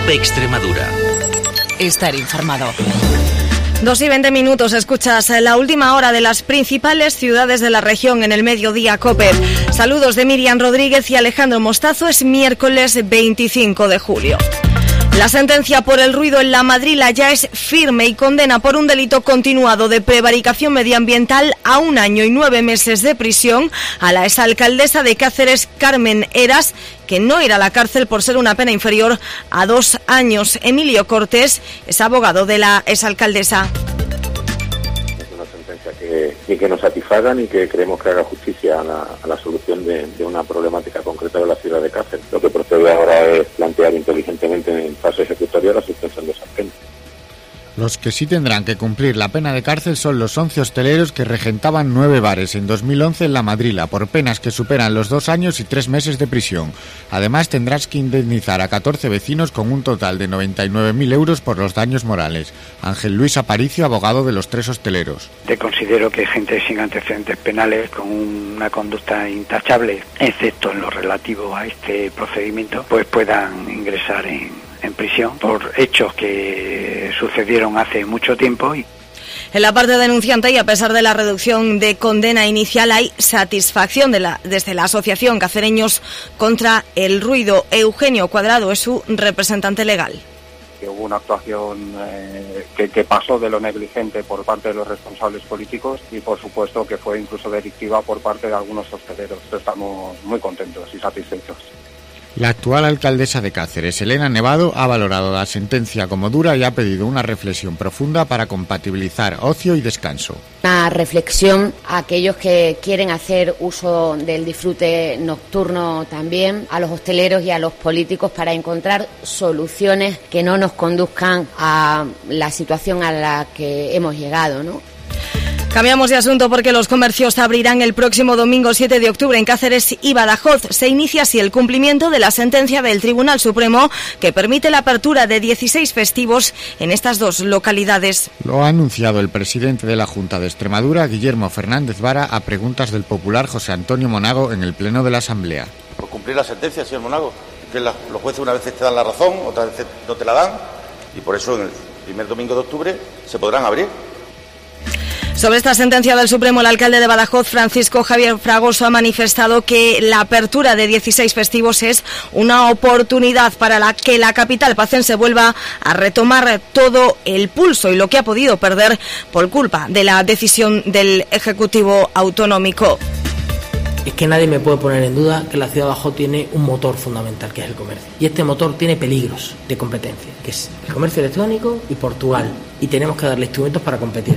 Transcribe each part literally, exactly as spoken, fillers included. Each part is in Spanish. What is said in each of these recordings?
COPE Extremadura. Estar informado. Dos y veinte minutos, escuchas la última hora de las principales ciudades de la región en el Mediodía COPE. Saludos de Miriam Rodríguez y Alejandro Mostazo. Es miércoles veinticinco de julio. La sentencia por el ruido en La Madrila ya es firme y condena por un delito continuado de prevaricación medioambiental a un año y nueve meses de prisión a la exalcaldesa de Cáceres, Carmen Heras, que no irá a la cárcel por ser una pena inferior a dos años. Emilio Cortés es abogado de la exalcaldesa. Es una sentencia que, que, que nos satisfagan y que creemos que haga justicia a la, a la solución de, de una problemática concreta de la ciudad de Cáceres. Lo que procede ahora es plantear inteligentemente en fase ejecutoria la suspensión de esa pena. Los que sí tendrán que cumplir la pena de cárcel son los once hosteleros que regentaban nueve bares en dos mil once en La Madrila por penas que superan los dos años y tres meses de prisión. Además, tendrás que indemnizar a catorce vecinos con un total de noventa y nueve mil euros por los daños morales. Ángel Luis Aparicio, abogado de los tres hosteleros. Te considero que gente sin antecedentes penales, con una conducta intachable, excepto en lo relativo a este procedimiento, pues puedan ingresar en... en prisión por hechos que sucedieron hace mucho tiempo. En la parte denunciante, y a pesar de la reducción de condena inicial, hay satisfacción de la, desde la Asociación Cacereños contra el Ruido. Eugenio Cuadrado es su representante legal. Que hubo una actuación eh, que, que pasó de lo negligente por parte de los responsables políticos y por supuesto que fue incluso delictiva por parte de algunos hosteleros. Estamos muy contentos y satisfechos. La actual alcaldesa de Cáceres, Elena Nevado, ha valorado la sentencia como dura y ha pedido una reflexión profunda para compatibilizar ocio y descanso. Una reflexión a aquellos que quieren hacer uso del disfrute nocturno también, a los hosteleros y a los políticos para encontrar soluciones que no nos conduzcan a la situación a la que hemos llegado, ¿no? Cambiamos de asunto porque los comercios abrirán el próximo domingo siete de octubre en Cáceres y Badajoz. Se inicia así el cumplimiento de la sentencia del Tribunal Supremo que permite la apertura de dieciséis festivos en estas dos localidades. Lo ha anunciado el presidente de la Junta de Extremadura, Guillermo Fernández Vara, a preguntas del popular José Antonio Monago en el Pleno de la Asamblea. Por cumplir la sentencia, señor Monago, que la, los jueces una vez te dan la razón, otra vez no te la dan, y por eso en el primer domingo de octubre se podrán abrir. Sobre esta sentencia del Supremo, el alcalde de Badajoz, Francisco Javier Fragoso, ha manifestado que la apertura de dieciséis festivos es una oportunidad para la que la capital pacense vuelva a retomar todo el pulso y lo que ha podido perder por culpa de la decisión del Ejecutivo Autonómico. Es que nadie me puede poner en duda que la ciudad de Badajoz tiene un motor fundamental, que es el comercio. Y este motor tiene peligros de competencia, que es el comercio electrónico y Portugal. Y tenemos que darle instrumentos para competir.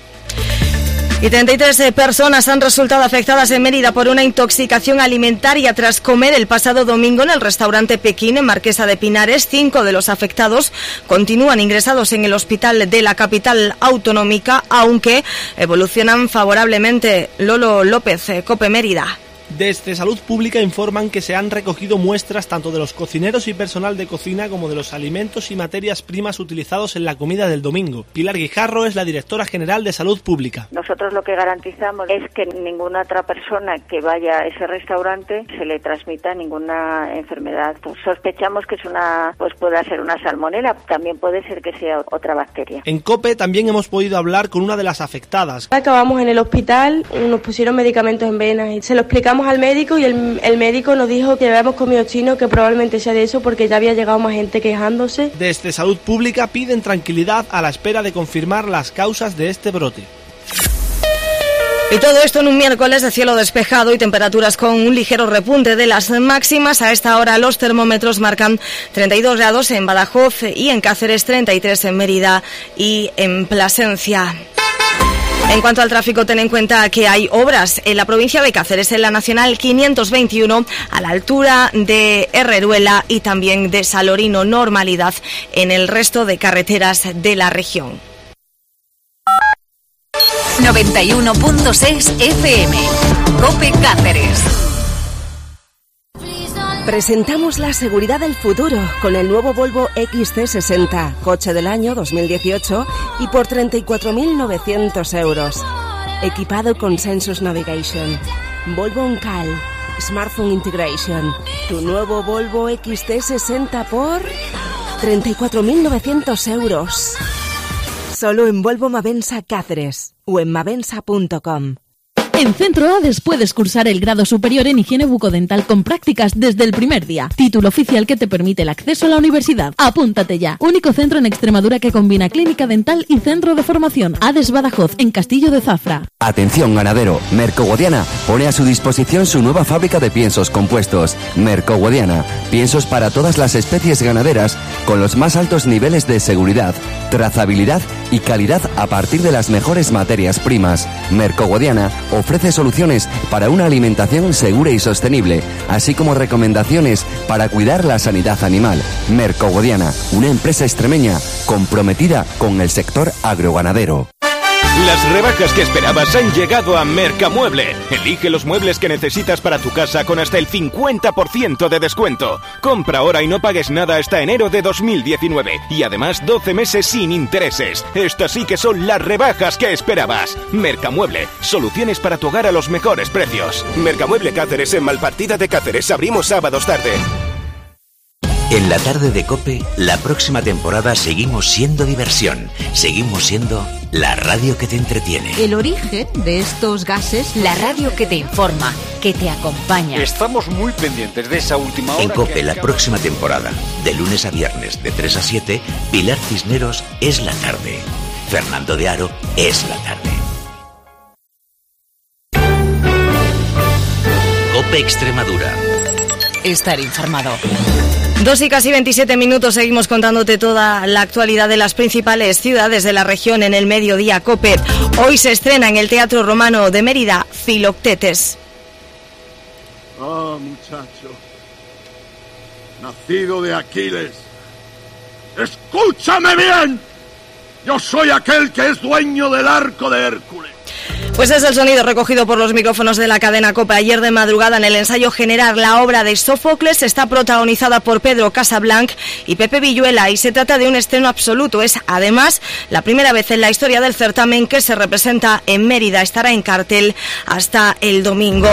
Y treinta y tres personas han resultado afectadas en Mérida por una intoxicación alimentaria tras comer el pasado domingo en el restaurante Pekín en Marquesa de Pinares. Cinco de los afectados continúan ingresados en el hospital de la capital autonómica, aunque evolucionan favorablemente. Lolo López, COPE Mérida. Desde Salud Pública informan que se han recogido muestras tanto de los cocineros y personal de cocina como de los alimentos y materias primas utilizados en la comida del domingo. Pilar Guijarro es la directora general de Salud Pública. Nosotros lo que garantizamos es que ninguna otra persona que vaya a ese restaurante se le transmita ninguna enfermedad. Pues sospechamos que es una, pues puede ser una salmonela, también puede ser que sea otra bacteria. En COPE también hemos podido hablar con una de las afectadas. Acabamos en el hospital, nos pusieron medicamentos en venas y se lo explicamos al médico y el, el médico nos dijo que habíamos comido chino, que probablemente sea de eso porque ya había llegado más gente quejándose. Desde Salud Pública piden tranquilidad a la espera de confirmar las causas de este brote. Y todo esto en un miércoles de cielo despejado y temperaturas con un ligero repunte de las máximas. A esta hora los termómetros marcan treinta y dos grados en Badajoz y en Cáceres, treinta y tres en Mérida y en Plasencia. En cuanto al tráfico, ten en cuenta que hay obras en la provincia de Cáceres, en la Nacional quinientos veintiuno, a la altura de Herreruela y también de Salorino. Normalidad en el resto de carreteras de la región. noventa y uno punto seis F M, COPE Cáceres. Presentamos la seguridad del futuro con el nuevo Volvo X C sesenta, coche del año dos mil dieciocho y por treinta y cuatro mil novecientos euros. Equipado con Sensus Navigation. Volvo OnCal, Smartphone Integration. Tu nuevo Volvo X C sesenta por treinta y cuatro mil novecientos euros. Solo en Volvo Mavensa Cáceres o en mavensa punto com. En Centro Hades puedes cursar el grado superior en higiene bucodental con prácticas desde el primer día. Título oficial que te permite el acceso a la universidad. Apúntate ya. Único centro en Extremadura que combina clínica dental y centro de formación. Hades Badajoz, en Castillo de Zafra. Atención ganadero, Merco-Guadiana pone a su disposición su nueva fábrica de piensos compuestos. Merco-Guadiana, piensos para todas las especies ganaderas con los más altos niveles de seguridad, trazabilidad y calidad a partir de las mejores materias primas. Merco-Guadiana ofrece soluciones para una alimentación segura y sostenible, así como recomendaciones para cuidar la sanidad animal. Merco-Guadiana, una empresa extremeña comprometida con el sector agroganadero. Las rebajas que esperabas han llegado a Mercamueble. Elige los muebles que necesitas para tu casa con hasta el cincuenta por ciento de descuento. Compra ahora y no pagues nada hasta enero de dos mil diecinueve. Y además doce meses sin intereses. Estas sí que son las rebajas que esperabas. Mercamueble. Soluciones para tu hogar a los mejores precios. Mercamueble Cáceres en Malpartida de Cáceres. Abrimos sábados tarde. En la tarde de COPE, la próxima temporada seguimos siendo diversión, seguimos siendo la radio que te entretiene. El origen de estos gases, la radio que te informa, que te acompaña. Estamos muy pendientes de esa última hora. En COPE, la próxima temporada, de lunes a viernes, de tres a siete, Pilar Cisneros es la tarde, Fernando de Aro es la tarde. COPE Extremadura. Estar informado. Dos y casi veintisiete minutos, seguimos contándote toda la actualidad de las principales ciudades de la región en el Mediodía COPE. Hoy se estrena en el Teatro Romano de Mérida, Filoctetes. Ah, muchacho, nacido de Aquiles, escúchame bien, yo soy aquel que es dueño del arco de Hércules. Pues es el sonido recogido por los micrófonos de la cadena COPE ayer de madrugada en el ensayo general. La obra de Sófocles está protagonizada por Pedro Casablanc y Pepe Villuela y se trata de un estreno absoluto. Es además la primera vez en la historia del certamen que se representa en Mérida. Estará en cartel hasta el domingo.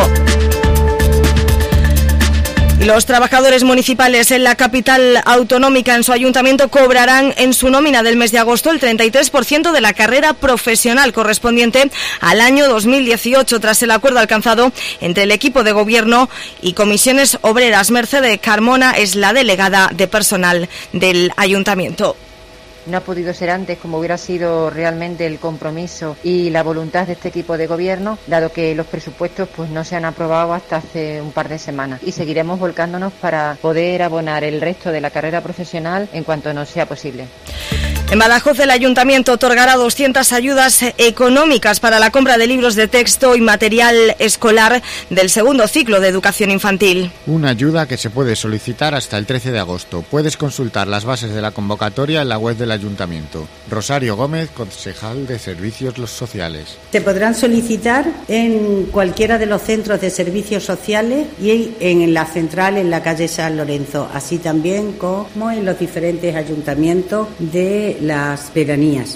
Los trabajadores municipales en la capital autonómica en su ayuntamiento cobrarán en su nómina del mes de agosto el treinta y tres por ciento de la carrera profesional correspondiente al año dos mil dieciocho tras el acuerdo alcanzado entre el equipo de gobierno y comisiones obreras. Mercedes Carmona es la delegada de personal del ayuntamiento. No ha podido ser antes como hubiera sido realmente el compromiso y la voluntad de este equipo de gobierno, dado que los presupuestos pues no se han aprobado hasta hace un par de semanas y seguiremos volcándonos para poder abonar el resto de la carrera profesional en cuanto nos sea posible. En Badajoz el ayuntamiento otorgará doscientas ayudas económicas para la compra de libros de texto y material escolar del segundo ciclo de educación infantil. Una ayuda que se puede solicitar hasta el trece de agosto. Puedes consultar las bases de la convocatoria en la web del ayuntamiento. Rosario Gómez, concejal de Servicios Sociales. Se podrán solicitar en cualquiera de los centros de servicios sociales y en la central en la calle San Lorenzo, así también como en los diferentes ayuntamientos de las pedanías.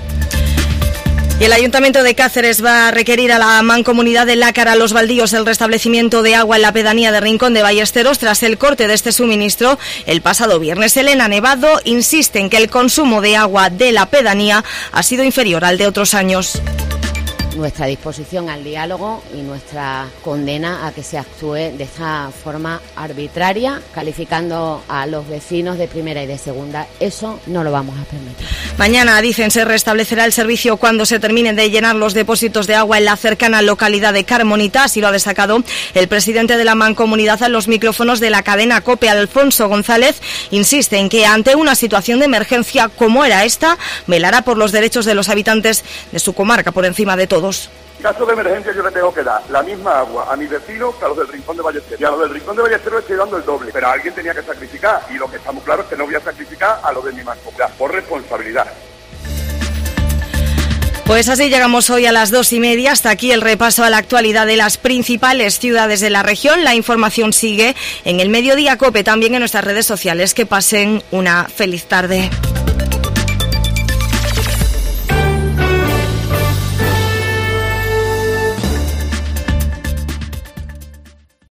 Y el Ayuntamiento de Cáceres va a requerir a la Mancomunidad de Lácara Los Baldíos el restablecimiento de agua en la pedanía de Rincón de Ballesteros tras el corte de este suministro el pasado viernes. Elena Nevado insiste en que el consumo de agua de la pedanía ha sido inferior al de otros años. Nuestra disposición al diálogo y nuestra condena a que se actúe de esta forma arbitraria, calificando a los vecinos de primera y de segunda. Eso no lo vamos a permitir. Mañana, dicen, se restablecerá el servicio cuando se terminen de llenar los depósitos de agua en la cercana localidad de Carmonita. Así lo ha destacado el presidente de la Mancomunidad a los micrófonos de la cadena COPE. Alfonso González insiste en que ante una situación de emergencia como era esta, velará por los derechos de los habitantes de su comarca por encima de todo. En caso de emergencia yo le tengo que dar la misma agua a mis vecinos que a los del Rincón de Ballesteros. Y a los del Rincón de Ballesteros estoy dando el doble. Pero alguien tenía que sacrificar y lo que está muy claro es que no voy a sacrificar a los de mi mancomunidad por responsabilidad. Pues así llegamos hoy a las dos y media. Hasta aquí el repaso a la actualidad de las principales ciudades de la región. La información sigue en el Mediodía COPE, también en nuestras redes sociales. Que pasen una feliz tarde.